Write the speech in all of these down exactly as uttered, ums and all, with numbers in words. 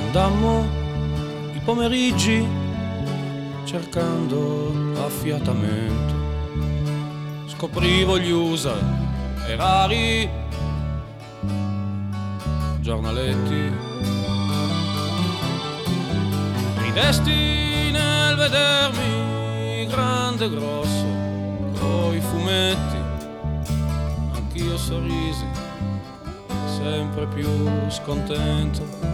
Andammo i pomeriggi cercando affiatamento, scoprivo gli usa e rari giornaletti, ridesti nel vedermi grande e grosso coi fumetti, anch'io sorrisi sempre più scontento.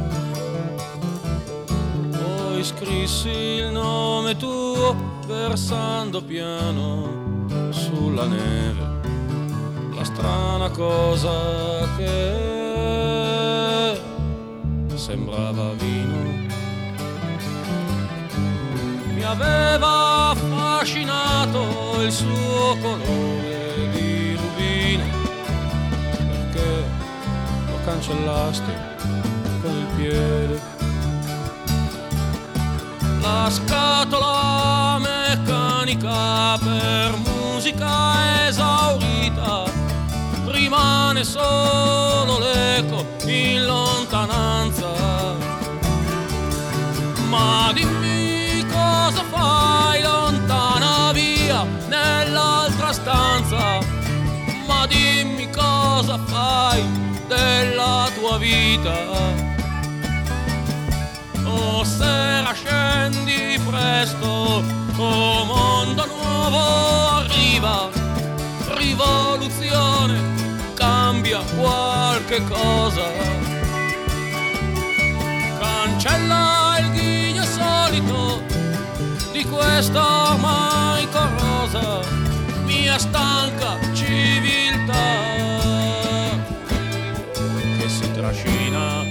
Poi scrissi il nome tuo versando piano sulla neve, la strana cosa che sembrava vino mi aveva affascinato il suo colore di rubino, perché lo cancellaste con il piede. La scatola meccanica per musica esaurita, rimane solo l'eco in lontananza. Ma dimmi cosa fai lontana via nell'altra stanza, ma dimmi cosa fai della tua vita. Oh sera scendi presto, oh mondo nuovo arriva, rivoluzione, cambia qualche cosa. Cancella il ghigno solito di questa ormai corrosa mia stanca civiltà che si trascina.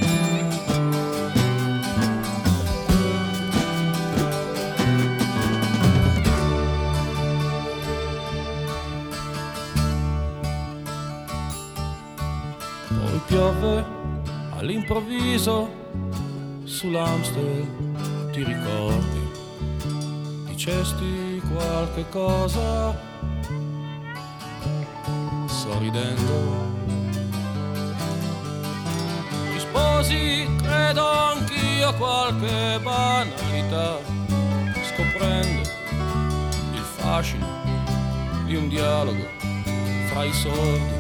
Poi piove all'improvviso sull'Amstel, ti ricordi? Dicesti qualche cosa sorridendo. Risposi, credo anch'io, qualche banalità, scoprendo il fascino di un dialogo fra i sordi.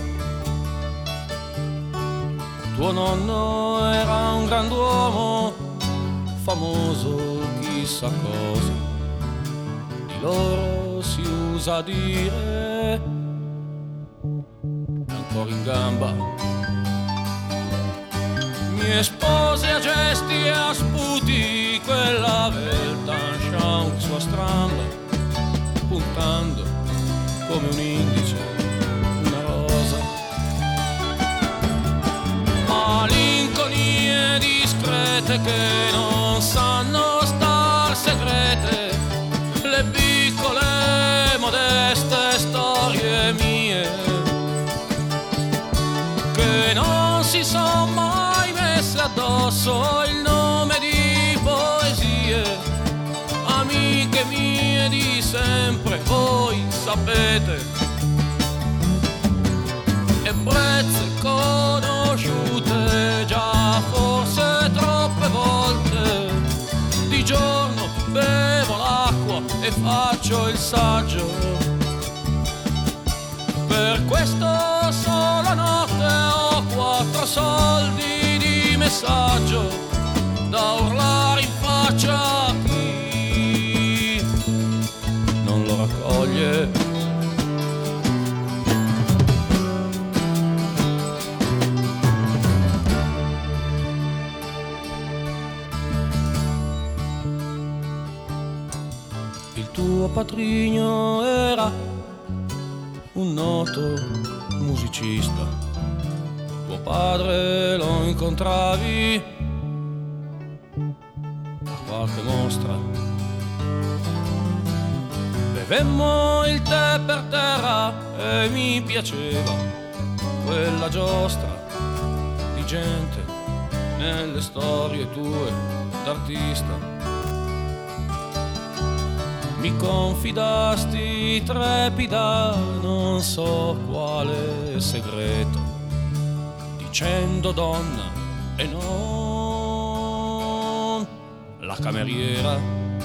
Tuo nonno era un grand'uomo, famoso chissà cosa, di loro si usa dire, ancora in gamba. Mi espose a gesti e a sputi quella Weltanschauung sua stramba, puntando come un indice una rosa. Malinconie discrete che non sanno star segrete, le piccole modeste storie mie che non si son mai messe addosso il nome di poesie. Amiche mie di sempre, voi sapete, ebbrezze conosciute già forse troppe volte. Di giorno bevo l'acqua e faccio il saggio, per questo sola notte ho quattro soldi di messaggio da urlare in faccia a chi non lo raccoglie. Il tuo patrigno era un noto musicista, tuo padre lo incontravi a qualche mostra. Bevemmo il tè per terra e mi piaceva quella giostra di gente nelle storie tue d'artista. Mi confidasti trepida non so quale segreto, dicendo donna e non la cameriera.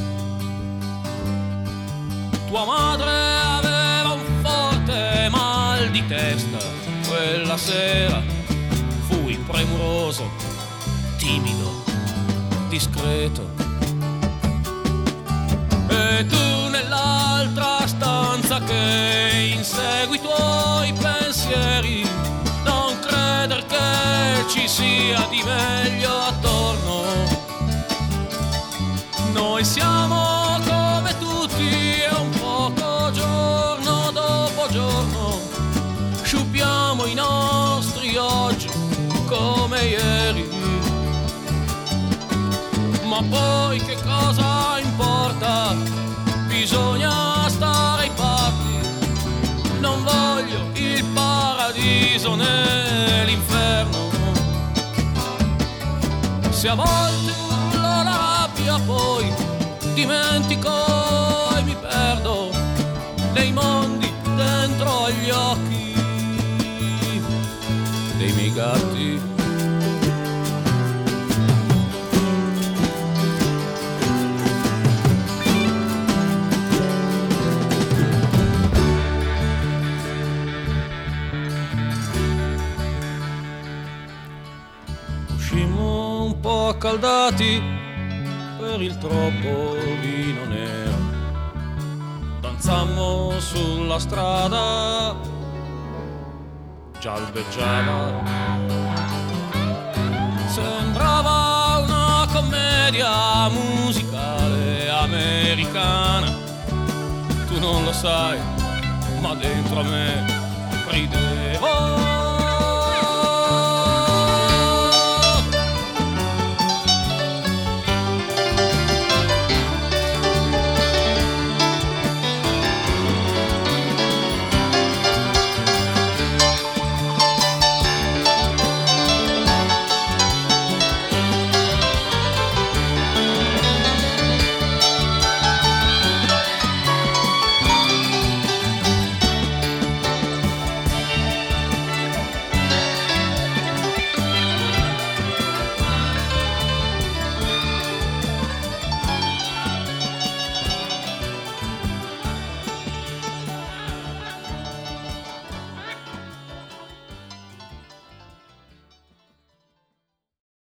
Tua madre aveva un forte mal di testa. Quella sera fui premuroso, timido, discreto. E tu nell'altra stanza che insegui i tuoi pensieri, non creder che ci sia di meglio attorno. Noi siamo come tutti e un poco giorno dopo giorno sciupiamo i nostri oggi come ieri. Ma poi che cosa importa? Bisogna stare ai patti. Non voglio il paradiso né l'inferno. Se a volte urlo la rabbia poi dimentico e mi perdo nei mondi dentro agli occhi dei miei gatti. Uscimmo un po' accaldati per il troppo vino nero. Danzammo sulla strada, già albeggiava. Sembrava una commedia musicale americana. Tu non lo sai, ma dentro a me ride